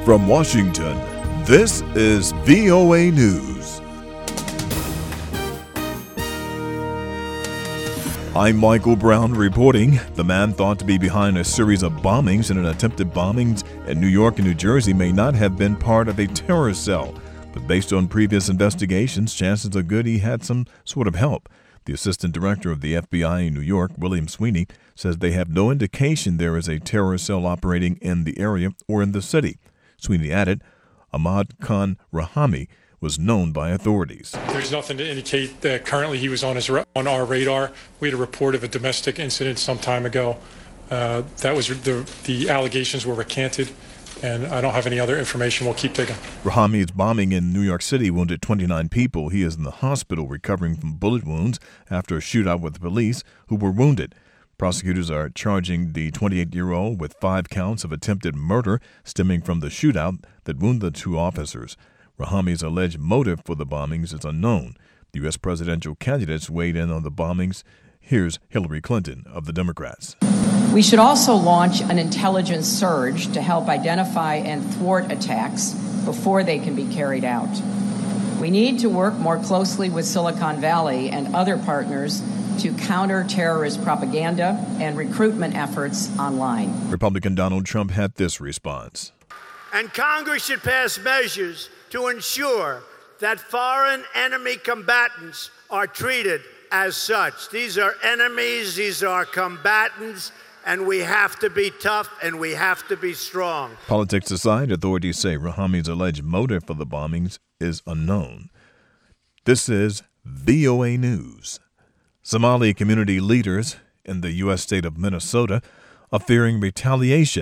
From Washington, this is VOA News. I'm Michael Brown reporting. The man thought to be behind a series of bombings and attempted bombings in New York and New Jersey may not have been part of a terror cell. But based on previous investigations, chances are good he had some sort of help. The assistant director of the FBI in New York, William Sweeney, says they have no indication there is a terror cell operating in the area or in the city. Sweeney added, Ahmad Khan Rahami was known by authorities. There's nothing to indicate that currently he was on our radar. We had a report of a domestic incident some time ago. That was the allegations were recanted, and I don't have any other information. We'll keep digging. Rahami's bombing in New York City wounded 29 people. He is in the hospital recovering from bullet wounds after a shootout with the police who were wounded. Prosecutors are charging the 28-year-old with 5 counts of attempted murder stemming from the shootout that wounded the 2 officers. Rahami's alleged motive for the bombings is unknown. The U.S. presidential candidates weighed in on the bombings. Here's Hillary Clinton of the Democrats. We should also launch an intelligence surge to help identify and thwart attacks before they can be carried out. We need to work more closely with Silicon Valley and other partners to counter terrorist propaganda and recruitment efforts online. Republican Donald Trump had this response. And Congress should pass measures to ensure that foreign enemy combatants are treated as such. These are enemies, these are combatants, and we have to be tough and we have to be strong. Politics aside, authorities say Rahami's alleged motive for the bombings is unknown. This is VOA News. Somali community leaders in the U.S. state of Minnesota are fearing retaliation